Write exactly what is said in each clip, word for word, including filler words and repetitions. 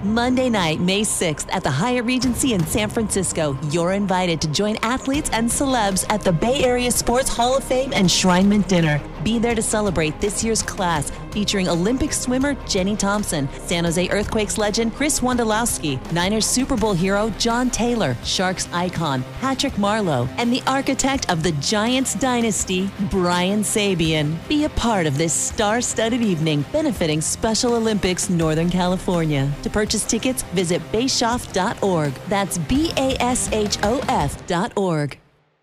Monday night, May sixth at the Hyatt Regency in San Francisco. You're invited to join athletes and celebs at the Bay Area Sports Hall of Fame Enshrinement Dinner. Be there to celebrate this year's class, featuring Olympic swimmer Jenny Thompson, San Jose Earthquakes legend Chris Wondolowski, Niners Super Bowl hero John Taylor, Sharks icon Patrick Marleau, and the architect of the Giants dynasty, Brian Sabian. Be a part of this star-studded evening benefiting Special Olympics Northern California. To purchase tickets, visit bashoff dot org. That's B A S H O F dot org.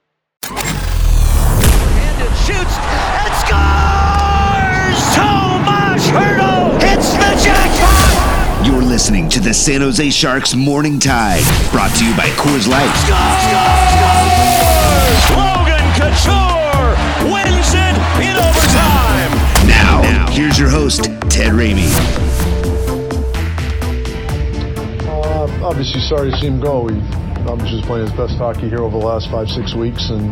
And it shoots and scores! Tomas Hertl hits the jackpot! You're listening to the San Jose Sharks Morning Tide, brought to you by Coors Light. Scores! Logan Couture wins it in overtime! Now, now here's your host, Ted Ramey. Uh, obviously, sorry to see him go. He obviously was playing his best hockey here over the last five, six weeks, and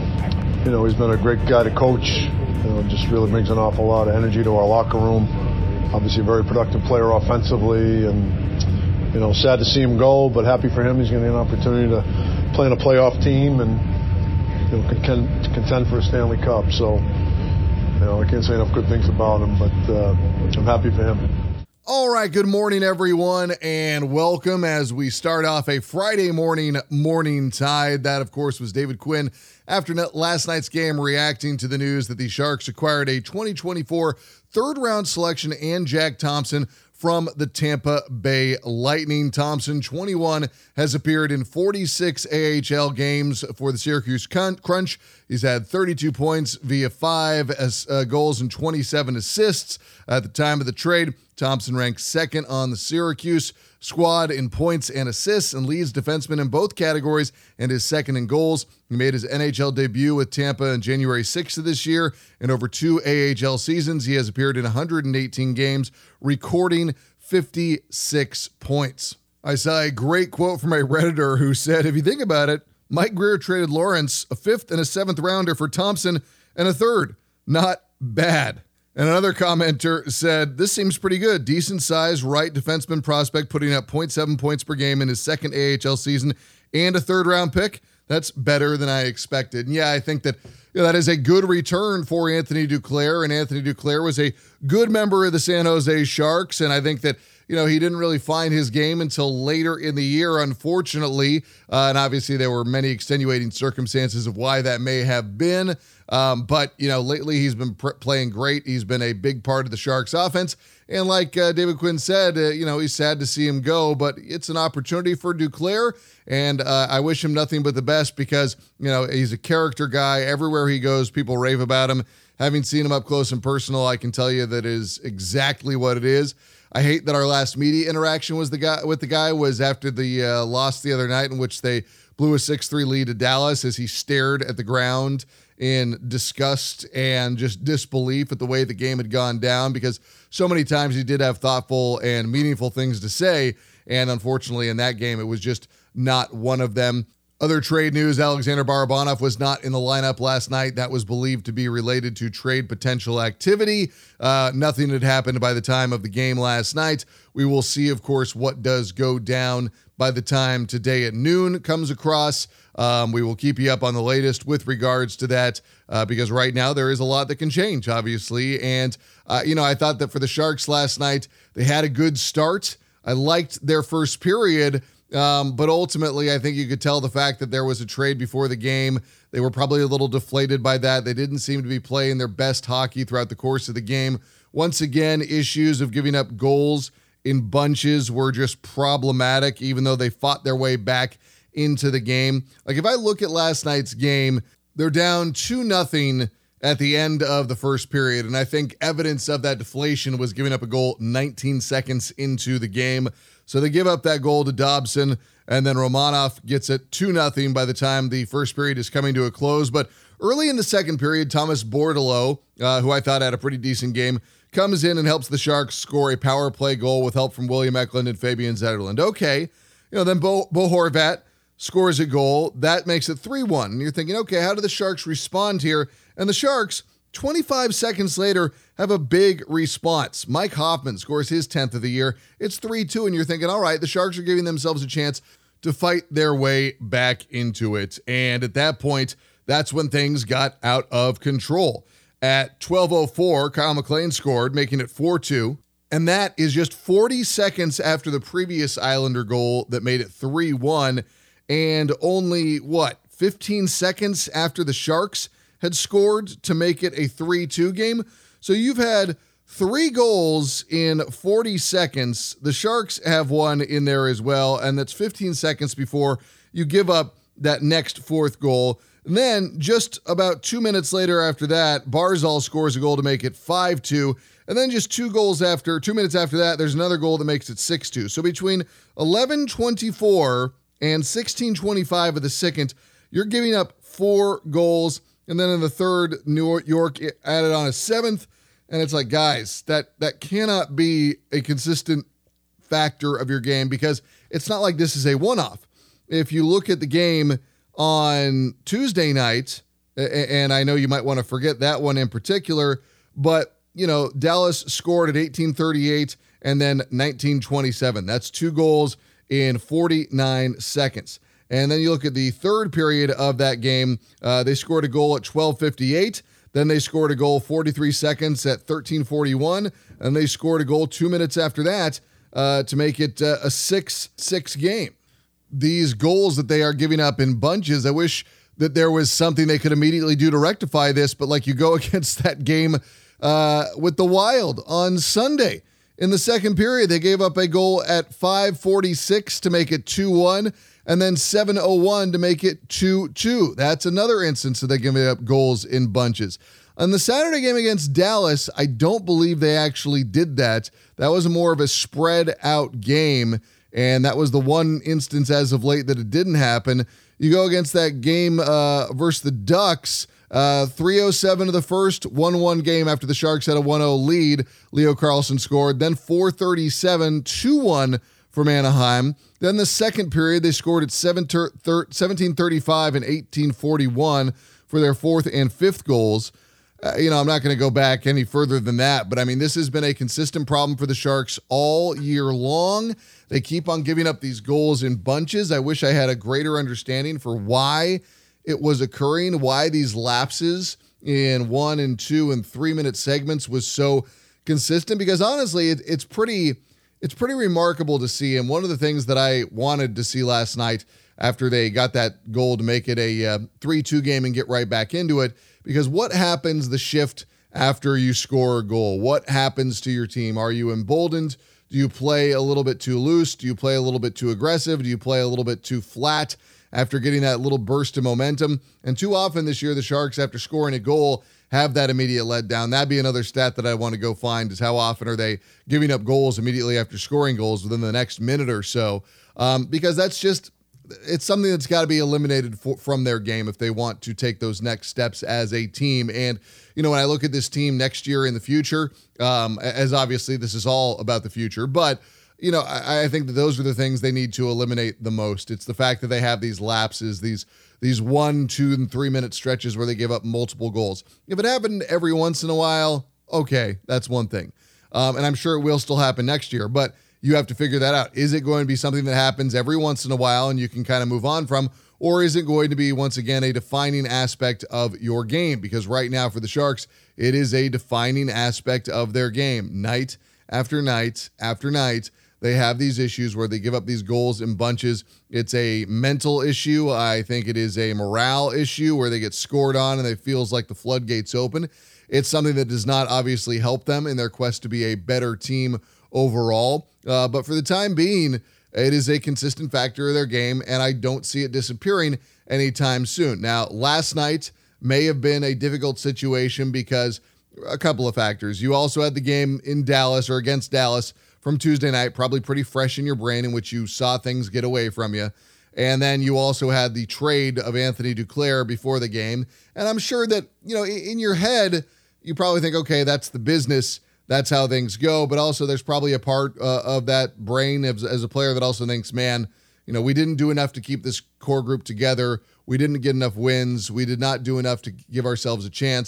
you know he's been a great guy to coach. You know, just really brings an awful lot of energy to our locker room. Obviously, a very productive player offensively, and you know, sad to see him go, but happy for him. He's going to get an opportunity to play in a playoff team and you know contend, contend for a Stanley Cup. So, you know, I can't say enough good things about him, but uh, I'm happy for him. All right, good morning, everyone, and welcome as we start off a Friday morning Morning Tide. That, of course, was David Quinn after last night's game reacting to the news that the Sharks acquired a twenty twenty-four third-round selection and Jack Thompson from the Tampa Bay Lightning. Thompson, twenty-one, has appeared in forty-six A H L games for the Syracuse Crunch. He's had thirty-two points via five uh, goals and twenty-seven assists. At the time of the trade, Thompson ranked second on the Syracuse squad in points and assists and leads defenseman in both categories and is second in goals. He made his N H L debut with Tampa on January sixth of this year. In over two A H L seasons, he has appeared in one hundred eighteen games, recording fifty-six points. I saw a great quote from a Redditor who said, if you think about it, Mike Grier traded Lawrence, a fifth and a seventh rounder, for Thompson and a third. Not bad. And another commenter said, this seems pretty good. Decent size, right defenseman prospect, putting up zero point seven points per game in his second A H L season and a third round pick. That's better than I expected. And yeah, I think that you know, that is a good return for Anthony Duclair. And Anthony Duclair was a good member of the San Jose Sharks. And I think that, you know, he didn't really find his game until later in the year, unfortunately. Uh, and obviously there were many extenuating circumstances of why that may have been. Um, but, you know, lately he's been pr- playing great. He's been a big part of the Sharks offense. And like uh, David Quinn said, uh, you know, he's sad to see him go, but it's an opportunity for Duclair. And uh, I wish him nothing but the best because, you know, he's a character guy. Everywhere he goes, people rave about him. Having seen him up close and personal, I can tell you that is exactly what it is. I hate that our last media interaction was the guy with the guy was after the uh, loss the other night in which they blew a six three lead to Dallas as he stared at the ground in disgust and just disbelief at the way the game had gone down, because so many times he did have thoughtful and meaningful things to say. And unfortunately in that game, it was just not one of them. Other trade news, Alexander Barabanov was not in the lineup last night. That was believed to be related to trade potential activity. Uh, nothing had happened by the time of the game last night. We will see, of course, what does go down by the time today at noon comes across. Um, we will keep you up on the latest with regards to that uh, because right now there is a lot that can change, obviously. And, uh, you know, I thought that for the Sharks last night, they had a good start. I liked their first period. Um, but ultimately, I think you could tell the fact that there was a trade before the game. They were probably a little deflated by that. They didn't seem to be playing their best hockey throughout the course of the game. Once again, issues of giving up goals in bunches were just problematic, even though they fought their way back into the game. Like if I look at last night's game, they're down two nothing at the end of the first period. And I think evidence of that deflation was giving up a goal nineteen seconds into the game. So they give up that goal to Dobson, and then Romanov gets it two nothing by the time the first period is coming to a close. But early in the second period, Thomas Bordeleau, uh, who I thought had a pretty decent game, comes in and helps the Sharks score a power play goal with help from William Eklund and Fabian Zetterlund. Okay. You know, then Bo, Bo Horvat scores a goal. That makes it three one. And you're thinking, okay, how do the Sharks respond here? And the Sharks, twenty-five seconds later, have a big response. Mike Hoffman scores his tenth of the year. It's three two, and you're thinking, all right, the Sharks are giving themselves a chance to fight their way back into it. And at that point, that's when things got out of control. At twelve oh four, Kyle McLean scored, making it four two. And that is just forty seconds after the previous Islander goal that made it three one. And only, what, fifteen seconds after the Sharks had scored to make it a three two game. So you've had three goals in forty seconds. The Sharks have one in there as well, and that's fifteen seconds before you give up that next fourth goal. And then just about two minutes later after that, Barzal scores a goal to make it five two. And then just two goals after, two minutes after that, there's another goal that makes it six two. So between eleven twenty-four and sixteen twenty-five of the second, you're giving up four goals. And then in the third, New York added on a seventh. And it's like, guys, that that cannot be a consistent factor of your game, because it's not like this is a one-off. If you look at the game on Tuesday night, and I know you might want to forget that one in particular, but, you know, Dallas scored at eighteen thirty-eight and then nineteen twenty-seven. That's two goals in forty-nine seconds. And then you look at the third period of that game, uh, they scored a goal at twelve fifty-eight. Then they scored a goal forty-three seconds at thirteen forty-one. And they scored a goal two minutes after that uh, to make it uh, a six six game. These goals that they are giving up in bunches, I wish that there was something they could immediately do to rectify this. But like, you go against that game uh, with the Wild on Sunday. In the second period, they gave up a goal at five forty-six to make it two one. And then seven oh one to make it two two. That's another instance that they're giving up goals in bunches. On the Saturday game against Dallas, I don't believe they actually did that. That was more of a spread out game, and that was the one instance as of late that it didn't happen. You go against that game uh, versus the Ducks, uh, three oh seven of the first, one one game after the Sharks had a one oh lead. Leo Carlsson scored. Then four thirty-seven, two one from Anaheim. Then the second period, they scored at seventeen thirty-five and eighteen forty-one for their fourth and fifth goals. Uh, you know, I'm not going to go back any further than that, but I mean, this has been a consistent problem for the Sharks all year long. They keep on giving up these goals in bunches. I wish I had a greater understanding for why it was occurring, why these lapses in one and two and three minute segments was so consistent, because honestly, it, it's pretty... It's pretty remarkable to see. And one of the things that I wanted to see last night after they got that goal to make it a uh, three two game and get right back into it, because what happens the shift after you score a goal? What happens to your team? Are you emboldened? Do you play a little bit too loose? Do you play a little bit too aggressive? Do you play a little bit too flat after getting that little burst of momentum? And too often this year, the Sharks, after scoring a goal, have that immediate letdown. That'd be another stat that I want to go find, is how often are they giving up goals immediately after scoring goals within the next minute or so. Um, because that's just, it's something that's got to be eliminated for, from their game if they want to take those next steps as a team. And, you know, when I look at this team next year in the future, um, as obviously this is all about the future, but you know, I, I think that those are the things they need to eliminate the most. It's the fact that they have these lapses, these these one, two, and three minute stretches where they give up multiple goals. If it happened every once in a while, okay, that's one thing. Um, and I'm sure it will still happen next year, but you have to figure that out. Is it going to be something that happens every once in a while and you can kind of move on from, or is it going to be, once again, a defining aspect of your game? Because right now for the Sharks, it is a defining aspect of their game. Night after night after night, they have these issues where they give up these goals in bunches. It's a mental issue. I think it is a morale issue where they get scored on and it feels like the floodgates open. It's something that does not obviously help them in their quest to be a better team overall. Uh, but for the time being, it is a consistent factor of their game, and I don't see it disappearing anytime soon. Now, last night may have been a difficult situation because a couple of factors. You also had the game in Dallas, or against Dallas, from Tuesday night, probably pretty fresh in your brain, in which you saw things get away from you. And then you also had the trade of Anthony Duclair before the game. And I'm sure that, you know, in your head, you probably think, okay, that's the business. That's how things go. But also there's probably a part uh, of that brain as, as a player that also thinks, man, you know, we didn't do enough to keep this core group together. We didn't get enough wins. We did not do enough to give ourselves a chance.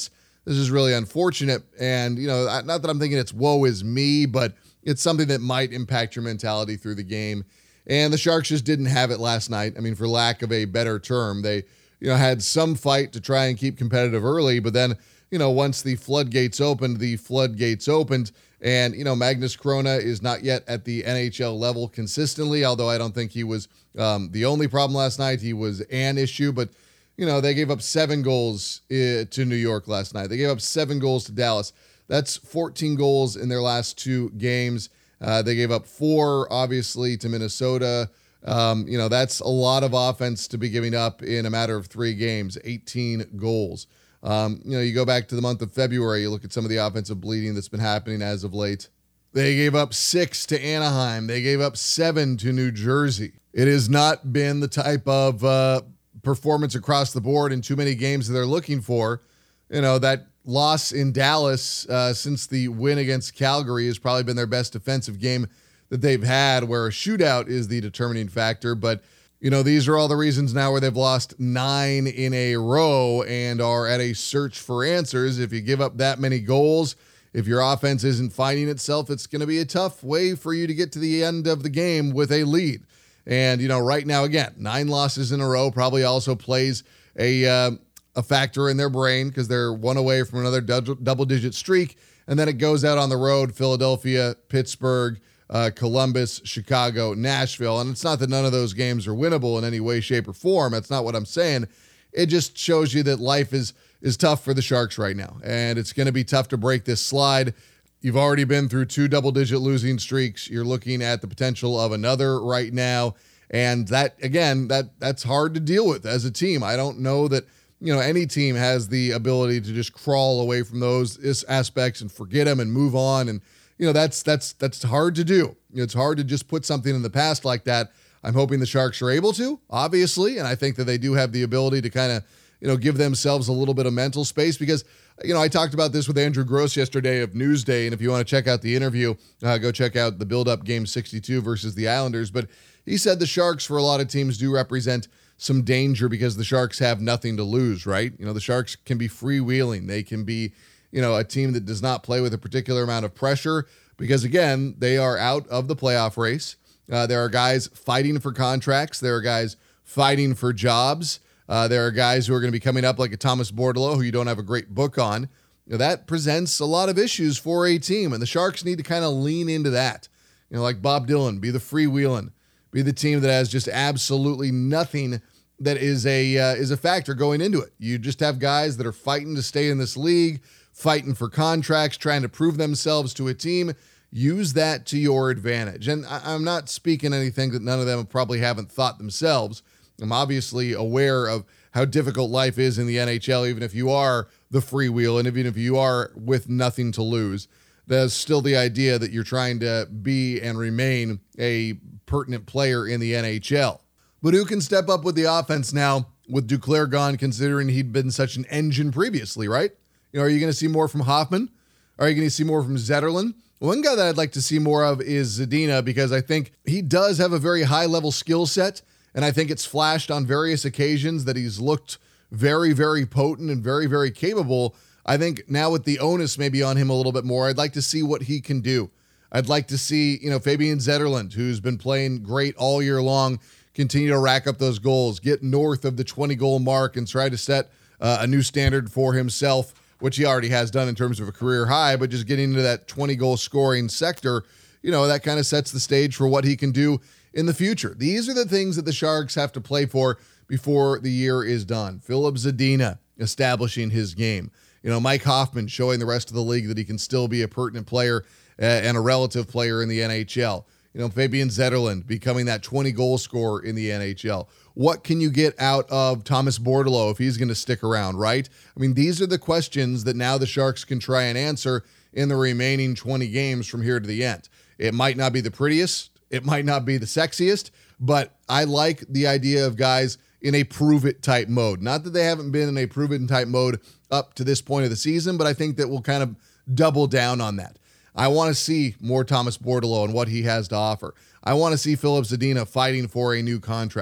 This is really unfortunate. And, you know, not that I'm thinking it's woe is me, but it's something that might impact your mentality through the game. And the Sharks just didn't have it last night. I mean, for lack of a better term, they, you know, had some fight to try and keep competitive early, but then, you know, once the floodgates opened, the floodgates opened. And, you know, Magnus Krona is not yet at the N H L level consistently, although I don't think he was um, the only problem last night. He was an issue, but, you know, they gave up seven goals uh, to New York last night. They gave up seven goals to Dallas. That's fourteen goals in their last two games. Uh, they gave up four, obviously, to Minnesota. Um, you know, that's a lot of offense to be giving up in a matter of three games, eighteen goals. Um, you know, you go back to the month of February, you look at some of the offensive bleeding that's been happening as of late. They gave up six to Anaheim. They gave up seven to New Jersey. It has not been the type of uh, performance across the board in too many games that they're looking for. You know, that loss in Dallas uh, since the win against Calgary has probably been their best defensive game that they've had, where a shootout is the determining factor. But you know, these are all the reasons now where they've lost nine in a row and are at a search for answers. If you give up that many goals, if your offense isn't finding itself, it's going to be a tough way for you to get to the end of the game with a lead. And, you know, right now, again, nine losses in a row probably also plays a uh, a factor in their brain because they're one away from another double-digit streak. And then it goes out on the road, Philadelphia, Pittsburgh, Uh, Columbus, Chicago, Nashville. And it's not that none of those games are winnable in any way, shape, or form. That's not what I'm saying. It just shows you that life is is tough for the Sharks right now. And it's going to be tough to break this slide. You've already been through two double-digit losing streaks. You're looking at the potential of another right now. And that, again, that that's hard to deal with as a team. I don't know that, you know, any team has the ability to just crawl away from those aspects and forget them and move on. And You know, that's that's that's hard to do. You know, it's hard to just put something in the past like that. I'm hoping the Sharks are able to, obviously, and I think that they do have the ability to kind of, you know, give themselves a little bit of mental space because, you know, I talked about this with Andrew Gross yesterday of Newsday, and if you want to check out the interview, uh, go check out the build-up game sixty-two versus the Islanders. But he said the Sharks, for a lot of teams, do represent some danger because the Sharks have nothing to lose, right? You know, the Sharks can be freewheeling. They can be, you know, a team that does not play with a particular amount of pressure because, again, they are out of the playoff race. Uh, there are guys fighting for contracts. There are guys fighting for jobs. Uh, there are guys who are going to be coming up like a Thomas Bordeleau, who you don't have a great book on. You know, that presents a lot of issues for a team, and the Sharks need to kind of lean into that. You know, like Bob Dylan, be the freewheeling, be the team that has just absolutely nothing that is a uh, is a factor going into it. You just have guys that are fighting to stay in this league, fighting for contracts, trying to prove themselves to a team. Use that to your advantage. And I, I'm not speaking anything that none of them probably haven't thought themselves. I'm obviously aware of how difficult life is in the N H L, even if you are the freewheel and even if you are with nothing to lose. There's still the idea that you're trying to be and remain a pertinent player in the N H L. But who can step up with the offense now with Duclair gone, considering he'd been such an engine previously, right? You know, are you going to see more from Hoffman? Are you going to see more from Zetterlund? One guy that I'd like to see more of is Zadina because I think he does have a very high-level skill set, and I think it's flashed on various occasions that he's looked very, very potent and very, very capable. I think now with the onus maybe on him a little bit more, I'd like to see what he can do. I'd like to see, you know, Fabian Zetterlund, who's been playing great all year long, continue to rack up those goals, get north of the twenty-goal mark, and try to set uh, a new standard for himself, which he already has done in terms of a career high, but just getting into that twenty-goal scoring sector, you know, that kind of sets the stage for what he can do in the future. These are the things that the Sharks have to play for before the year is done. Filip Zadina establishing his game. You know, Mike Hoffman showing the rest of the league that he can still be a pertinent player uh, and a relative player in the N H L. You know, Fabian Zetterlund becoming that twenty-goal scorer in the N H L. What can you get out of Thomas Bordeleau if he's going to stick around, right? I mean, these are the questions that now the Sharks can try and answer in the remaining twenty games from here to the end. It might not be the prettiest. It might not be the sexiest, but I like the idea of guys in a prove-it type mode. Not that they haven't been in a prove-it type mode up to this point of the season, but I think that we'll kind of double down on that. I want to see more Thomas Bordeleau and what he has to offer. I want to see Filip Zadina fighting for a new contract.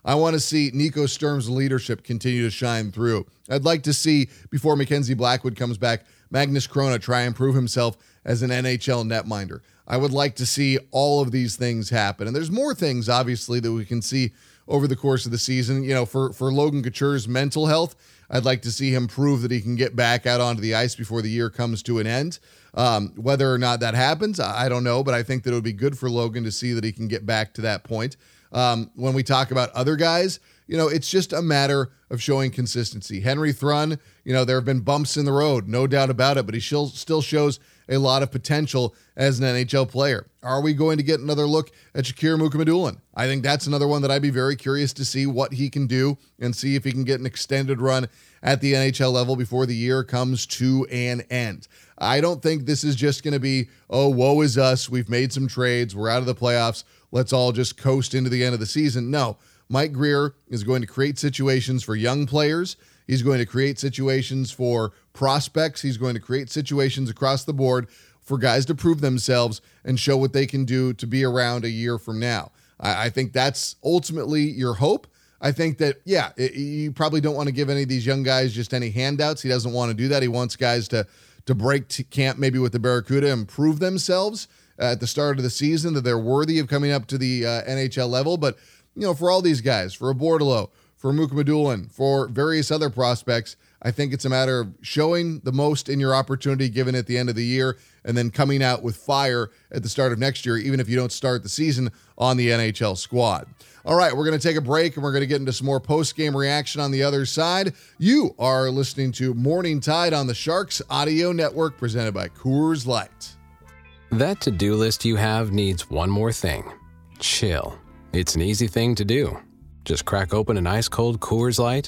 I want to see Nico Sturm's leadership continue to shine through. I'd like to see, before Mackenzie Blackwood comes back, Magnus Krona try and prove himself as an N H L netminder. I would like to see all of these things happen. And there's more things, obviously, that we can see over the course of the season. You know, for, for Logan Couture's mental health, I'd like to see him prove that he can get back out onto the ice before the year comes to an end. Um, whether or not that happens, I don't know, but I think that it would be good for Logan to see that he can get back to that point. Um, when we talk about other guys, you know, it's just a matter of showing consistency. Henry Thrun, you know, there have been bumps in the road, no doubt about it, but he still still shows a lot of potential as an N H L player. Are we going to get another look at Shakir Mukhamadullin? I think that's another one that I'd be very curious to see what he can do and see if he can get an extended run at the N H L level before the year comes to an end. I don't think this is just going to be, oh, woe is us. We've made some trades. We're out of the playoffs. Let's all just coast into the end of the season. No, Mike Grier is going to create situations for young players. He's going to create situations for prospects. He's going to create situations across the board for guys to prove themselves and show what they can do to be around a year from now. I, I think that's ultimately your hope. I think that, yeah, it, you probably don't want to give any of these young guys just any handouts. He doesn't want to do that. He wants guys to, to break to camp maybe with the Barracuda and prove themselves uh, at the start of the season, that they're worthy of coming up to the uh, N H L level. But, you know, for all these guys, for a Bordeleau, for Mukhamadullin, for various other prospects, I think it's a matter of showing the most in your opportunity given at the end of the year and then coming out with fire at the start of next year, even if you don't start the season on the N H L squad. All right, we're going to take a break and we're going to get into some more post-game reaction on the other side. You are listening to Morning Tide on the Sharks Audio Network, presented by Coors Light. That to-do list you have needs one more thing. Chill. It's an easy thing to do. Just crack open an ice-cold Coors Light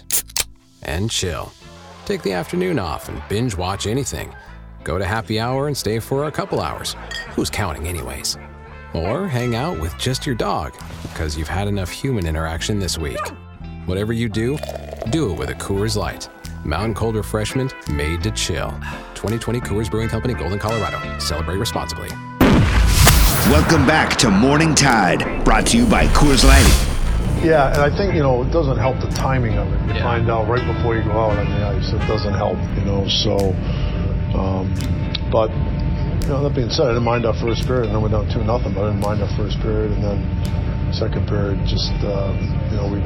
and chill. Take the afternoon off and binge watch anything. Go to happy hour and stay for a couple hours. Who's counting anyways? Or hang out with just your dog because you've had enough human interaction this week. Whatever you do, do it with a Coors Light. Mountain Cold Refreshment made to chill. twenty twenty Coors Brewing Company, Golden, Colorado. Celebrate responsibly. Welcome back to Morning Tide, brought to you by Coors Light. Yeah, and I think, you know, it doesn't help the timing of it. You Yeah. find out right before you go out on the ice. It doesn't help, you know, so, um, but, you know, that being said, I didn't mind our first period, and then we're down two nothing, but I didn't mind our first period, and then second period, just, uh, you know, we,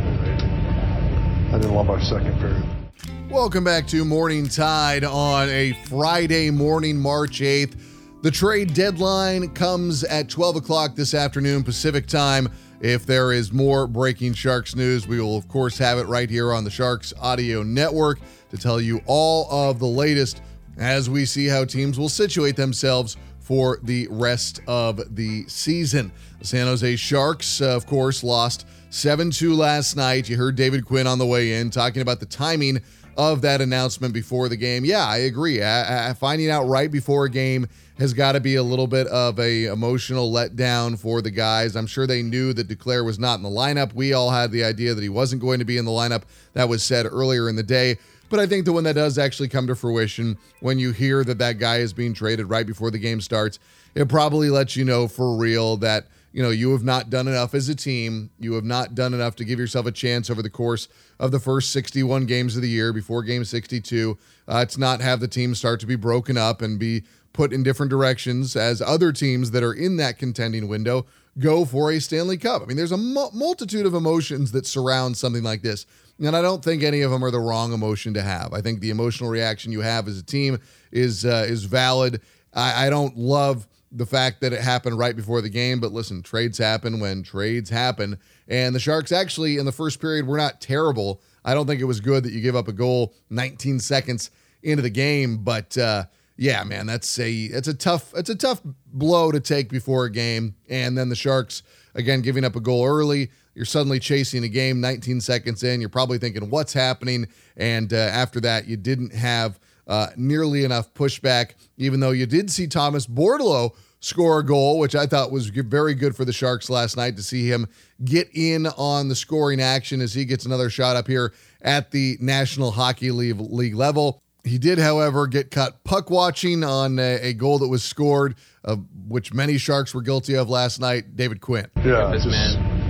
I didn't love our second period. Welcome back to Morning Tide on a Friday morning, March eighth. The trade deadline comes at twelve o'clock this afternoon Pacific time. If there is more breaking Sharks news, we will, of course, have it right here on the Sharks Audio Network to tell you all of the latest as we see how teams will situate themselves for the rest of the season. The San Jose Sharks, uh, of course, lost seven two last night. You heard David Quinn on the way in talking about the timing of that announcement before the game. Yeah, I agree. I, I, finding out right before a game has got to be a little bit of a emotional letdown for the guys. I'm sure they knew that Duclair was not in the lineup. We all had the idea that he wasn't going to be in the lineup. That was said earlier in the day. But I think that when that does actually come to fruition, when you hear that that guy is being traded right before the game starts, it probably lets you know for real that, you know, you have not done enough as a team. You have not done enough to give yourself a chance over the course of the first sixty-one games of the year before game sixty-two. Uh, to not have the team start to be broken up and be put in different directions as other teams that are in that contending window go for a Stanley Cup. I mean, there's a mu- multitude of emotions that surround something like this. And I don't think any of them are the wrong emotion to have. I think the emotional reaction you have as a team is uh, is valid. I, I don't love the fact that it happened right before the game, but listen, trades happen when trades happen. And the Sharks actually in the first period were not terrible. I don't think it was good that you give up a goal nineteen seconds into the game, but uh, yeah, man, that's a it's a tough it's a tough blow to take before a game. And then the Sharks again giving up a goal early. You're suddenly chasing a game nineteen seconds in. You're probably thinking, what's happening? And uh, after that, you didn't have uh, nearly enough pushback, even though you did see Thomas Bordeleau score a goal, which I thought was very good for the Sharks last night to see him get in on the scoring action as he gets another shot up here at the National Hockey League, League level. He did, however, get caught puck watching on a, a goal that was scored, uh, which many Sharks were guilty of last night. David Quinn. Yeah, This just man.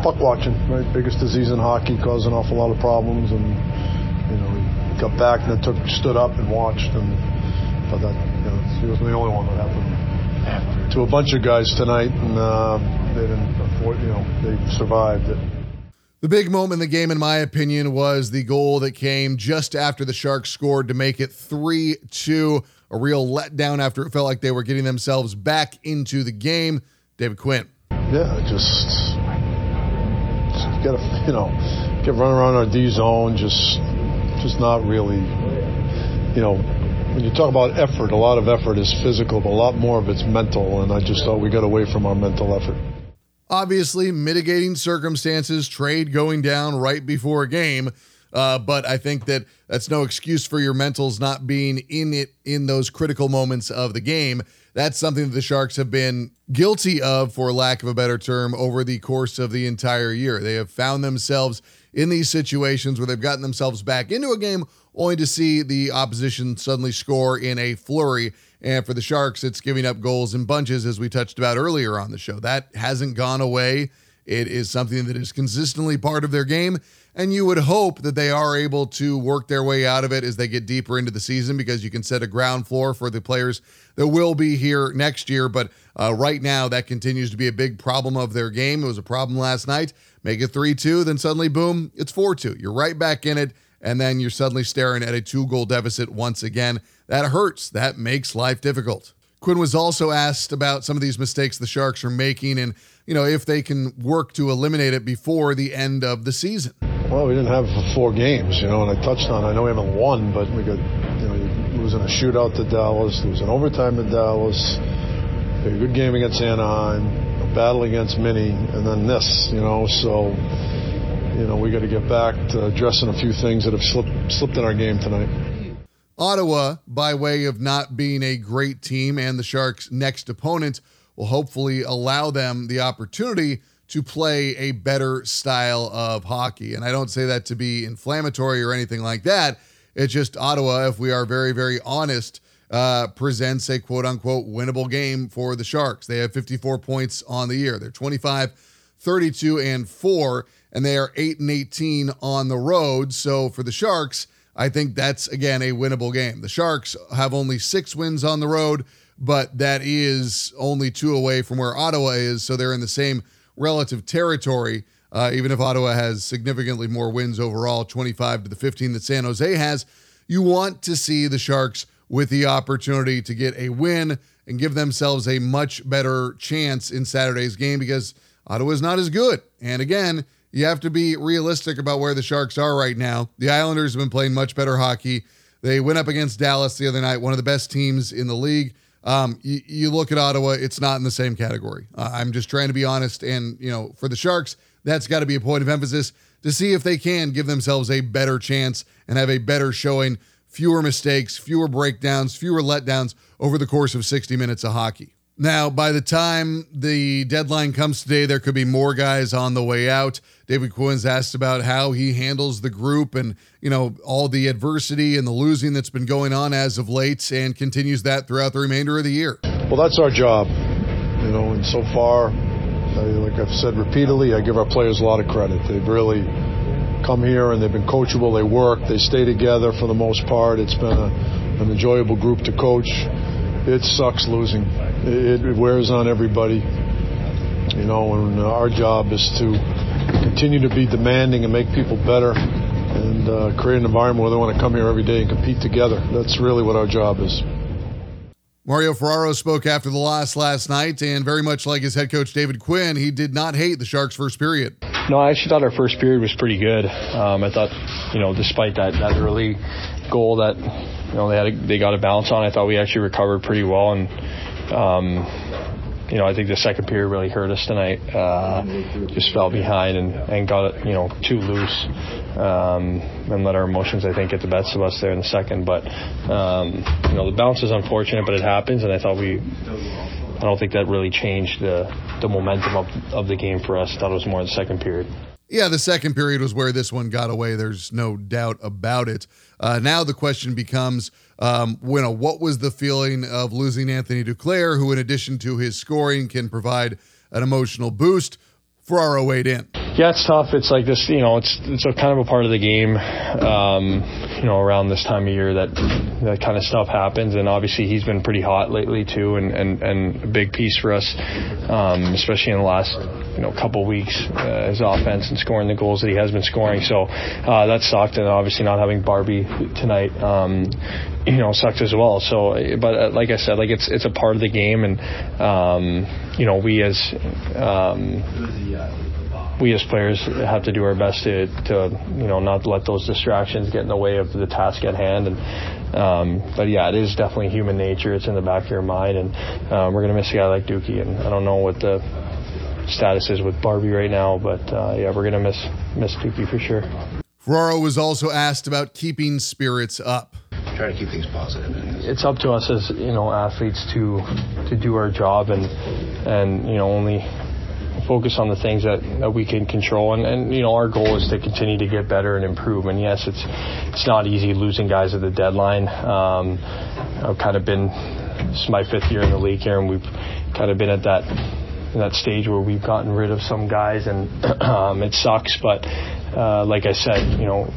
puck watching, right? Biggest disease in hockey, caused an awful lot of problems, and you know, he got back and then took, stood up and watched, and but that, you know, he wasn't the only one that happened to a bunch of guys tonight, and uh, they didn't, you know, they survived it. The big moment in the game, in my opinion, was the goal that came just after the Sharks scored to make it three two. A real letdown after it felt like they were getting themselves back into the game. David Quinn. Yeah, just, just gotta, you know, get running around our D zone, just, just not really, you know, when you talk about effort, a lot of effort is physical, but a lot more of it's mental, and I just thought we got away from our mental effort. Obviously, mitigating circumstances, trade going down right before a game. Uh, but I think that that's no excuse for your mentals not being in it in those critical moments of the game. That's something that the Sharks have been guilty of, for lack of a better term, over the course of the entire year. They have found themselves in these situations where they've gotten themselves back into a game only to see the opposition suddenly score in a flurry. And for the Sharks, it's giving up goals in bunches, as we touched about earlier on the show. That hasn't gone away. It is something that is consistently part of their game. And you would hope that they are able to work their way out of it as they get deeper into the season, because you can set a ground floor for the players that will be here next year. But uh, right now, that continues to be a big problem of their game. It was a problem last night. Make it three two, then suddenly, boom, it's four two. You're right back in it, and then you're suddenly staring at a two-goal deficit once again. That hurts. That makes life difficult. Quinn was also asked about some of these mistakes the Sharks are making and, you know, if they can work to eliminate it before the end of the season. Well, we didn't have four games, you know, and I touched on, I know we haven't won, but we got, you know, you losing a shootout to Dallas, losing overtime to Dallas, a good game against Anaheim, a battle against Minnie, and then this, you know, so, you know, we got to get back to addressing a few things that have slipped, slipped in our game tonight. Ottawa, by way of not being a great team and the Sharks' next opponent, will hopefully allow them the opportunity to play a better style of hockey. And I don't say that to be inflammatory or anything like that. It's just Ottawa, if we are very, very honest, uh, presents a quote-unquote winnable game for the Sharks. They have fifty-four points on the year. They're twenty-five, thirty-two, and four, and they are eight and eighteen on the road. So for the Sharks, I think that's, again, a winnable game. The Sharks have only six wins on the road, but that is only two away from where Ottawa is, so they're in the same relative territory, uh, even if Ottawa has significantly more wins overall, twenty-five to the fifteen that San Jose has. You want to see the Sharks with the opportunity to get a win and give themselves a much better chance in Saturday's game, because Ottawa is not as good. And again, you have to be realistic about where the Sharks are right now. The Islanders have been playing much better hockey. They went up against Dallas the other night, one of the best teams in the league. Um, you, you look at Ottawa, it's not in the same category. Uh, I'm just trying to be honest. And, you know, for the Sharks, that's got to be a point of emphasis to see if they can give themselves a better chance and have a better showing, fewer mistakes, fewer breakdowns, fewer letdowns over the course of sixty minutes of hockey. Now, by the time the deadline comes today, there could be more guys on the way out. David Quinn's asked about how he handles the group and, you know, all the adversity and the losing that's been going on as of late, and continues that throughout the remainder of the year. Well, that's our job, you know, and so far, I, like I've said repeatedly, I give our players a lot of credit. They've really come here and they've been coachable. They work. They stay together for the most part. It's been a, an enjoyable group to coach. It sucks losing. It, it wears on everybody, you know, and our job is to continue to be demanding and make people better and uh, create an environment where they want to come here every day and compete together. That's really what our job is. Mario Ferraro spoke after the loss last night, and very much like his head coach David Quinn, he did not hate the Sharks' first period. No, I actually thought our first period was pretty good. Um, I thought, you know, despite that, that early goal that, you know, they had a, they got a bounce on, I thought we actually recovered pretty well. And, um, you know, I think the second period really hurt us tonight. Uh, just fell behind and, and got it, you know, too loose. Um, and let our emotions, I think, get the best of us there in the second. But, um, you know, the bounce is unfortunate, but it happens. And I thought we, I don't think that really changed the, the momentum of, of the game for us. I thought it was more in the second period. Yeah, the second period was where this one got away. There's no doubt about it. Uh, now the question becomes, um, you know, what was the feeling of losing Anthony Duclair, who in addition to his scoring can provide an emotional boost? Ferraro weighed in. Yeah, it's tough. It's like this, you know, it's it's a kind of a part of the game, um, you know, around this time of year that that kind of stuff happens. And obviously he's been pretty hot lately too, and, and, and a big piece for us, um, especially in the last, you know, couple weeks, uh, his offense and scoring the goals that he has been scoring. So uh, that sucked, and obviously not having Barbie tonight, um, you know, sucked as well. So, but uh, like I said, like it's it's a part of the game, and um, you know, we as um, we as players have to do our best to, to you know, not let those distractions get in the way of the task at hand. And um, but yeah, it is definitely human nature. It's in the back of your mind, and um, we're gonna miss a guy like Dookie, and I don't know what the status is with Barbie right now, but uh, yeah, we're gonna miss miss Dookie for sure. Ferraro was also asked about keeping spirits up. Try to keep things positive. It's up to us as, you know, athletes to to do our job and and you know, only focus on the things that, that we can control, and, and you know, our goal is to continue to get better and improve. And yes, it's it's not easy losing guys at the deadline. Um, I've kind of been, this is my fifth year in the league here, and we've kind of been at that in that stage where we've gotten rid of some guys, and um, it sucks, but uh, like I said, you know,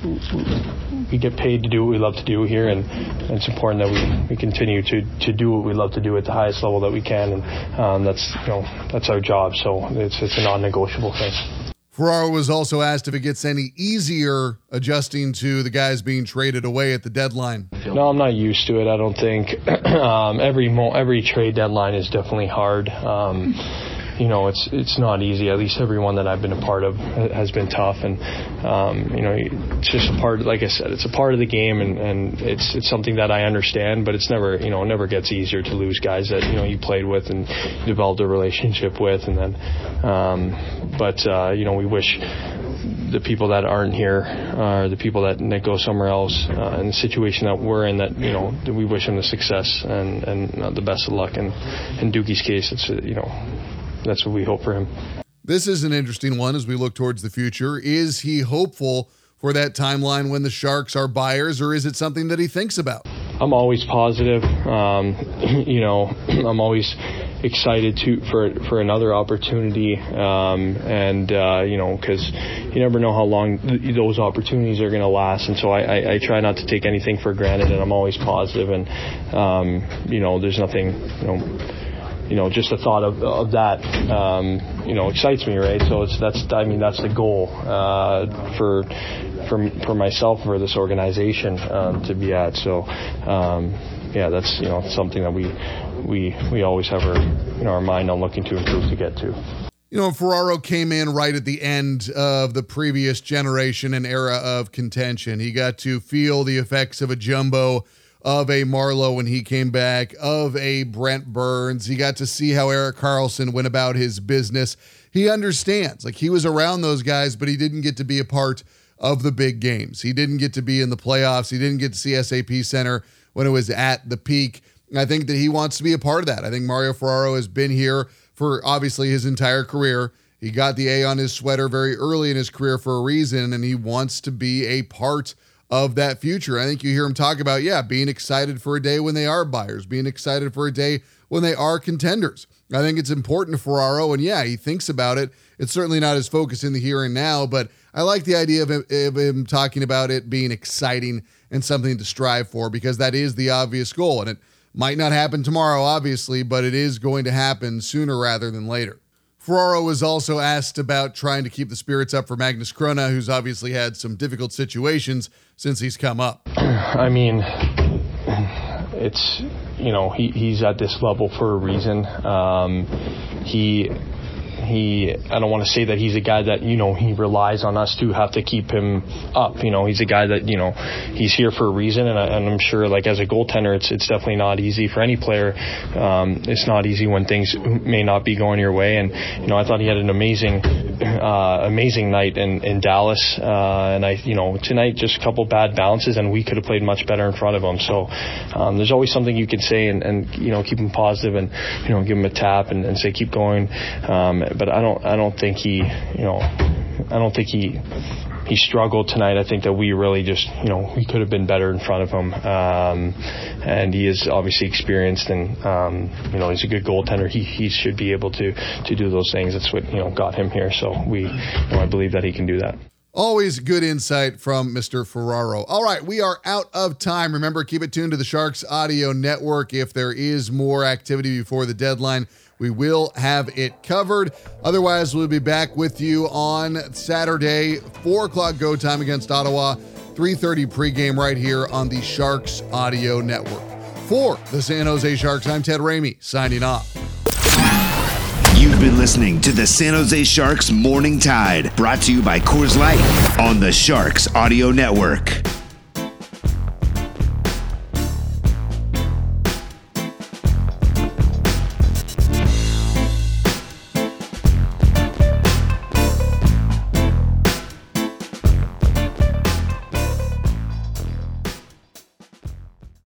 we get paid to do what we love to do here, and it's important that we, we continue to, to do what we love to do at the highest level that we can, and um, that's, you know, that's our job, so it's it's a non-negotiable thing. Ferraro was also asked if it gets any easier adjusting to the guys being traded away at the deadline. No, I'm not used to it, I don't think. um, every mo- every trade deadline is definitely hard. Um, you know, it's it's not easy. At least everyone that I've been a part of has been tough, and um, you know, it's just a part. Like I said, it's a part of the game, and, and it's it's something that I understand. But it's never, you know, it never gets easier to lose guys that, you know, you played with and developed a relationship with, and then. Um, but uh, you know, we wish the people that aren't here, uh, the people that, that go somewhere else, uh, in the situation that we're in, that, you know, we wish them the success and and uh, the best of luck. And in Dookie's case, it's uh, you know. That's what we hope for him. This is an interesting one as we look towards the future. Is he hopeful for that timeline when the Sharks are buyers, or is it something that he thinks about? I'm always positive. Um, you know, I'm always excited to for for another opportunity, um, and uh, you know, because you never know how long th- those opportunities are going to last, and so I, I, I try not to take anything for granted, and I'm always positive, and um, you know, there's nothing, you know. You know, just the thought of, of that, um, you know, excites me, right? So it's that's, I mean, that's the goal uh, for for for myself, for this organization um, to be at. So, um, yeah, that's, you know, something that we we we always have our, you know, our mind on looking to improve to get to. You know, Ferraro came in right at the end of the previous generation and era of contention. He got to feel the effects of a Jumbo, of a Marleau when he came back, of a Brent Burns. He got to see how Erik Karlsson went about his business. He understands. Like, he was around those guys, but he didn't get to be a part of the big games. He didn't get to be in the playoffs. He didn't get to see S A P Center when it was at the peak. And I think that he wants to be a part of that. I think Mario Ferraro has been here for obviously his entire career. He got the A on his sweater very early in his career for a reason, and he wants to be a part of that future. I think you hear him talk about, yeah, being excited for a day when they are buyers, being excited for a day when they are contenders. I think it's important to Ferraro, and yeah, he thinks about it. It's certainly not his focus in the here and now, but I like the idea of him, of him talking about it being exciting and something to strive for, because that is the obvious goal, and it might not happen tomorrow, obviously, but it is going to happen sooner rather than later. Ferraro was also asked about trying to keep the spirits up for Magnus Krona, who's obviously had some difficult situations since he's come up. I mean, it's, you know, he, he's at this level for a reason. Um, he... He, I don't want to say that he's a guy that, you know, he relies on us to have to keep him up. You know, he's a guy that, you know, he's here for a reason. And, I, and I'm sure, like, as a goaltender, it's it's definitely not easy for any player. Um, it's not easy when things may not be going your way. And, you know, I thought he had an amazing, uh, amazing night in, in Dallas. Uh, and I, you know, tonight, just a couple bad bounces, and we could have played much better in front of him. So um, there's always something you can say and, and, you know, keep him positive and, you know, give him a tap and, and say, keep going. Um, But I don't. I don't think he. You know. I don't think he he struggled tonight. I think that we really just, you know, we could have been better in front of him. Um, and he is obviously experienced, and um, you know, he's a good goaltender. He he should be able to to do those things. That's what, you know, got him here. So we, you know, I believe that he can do that. Always good insight from Mister Ferraro. All right, we are out of time. Remember, keep it tuned to the Sharks Audio Network. If there is more activity before the deadline, we will have it covered. Otherwise, we'll be back with you on Saturday, four o'clock go time against Ottawa, three thirty pregame right here on the Sharks Audio Network. For the San Jose Sharks, I'm Ted Ramey, signing off. You've been listening to the San Jose Sharks Morning Tide, brought to you by Coors Light on the Sharks Audio Network.